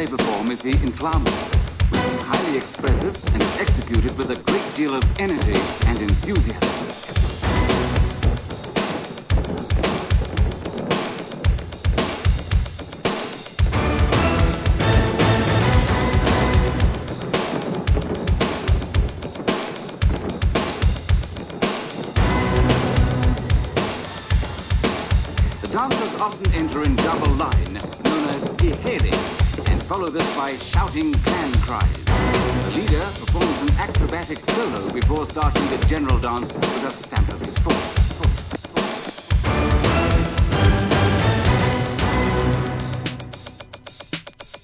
they perform is the entr'amment, which is highly expressive and is executed with a great deal of energy and enthusiasm. Dancers often enter in double line, known as ihele, and follow this by shouting clan cries. The leader performs an acrobatic solo before starting the general dance with a stamp.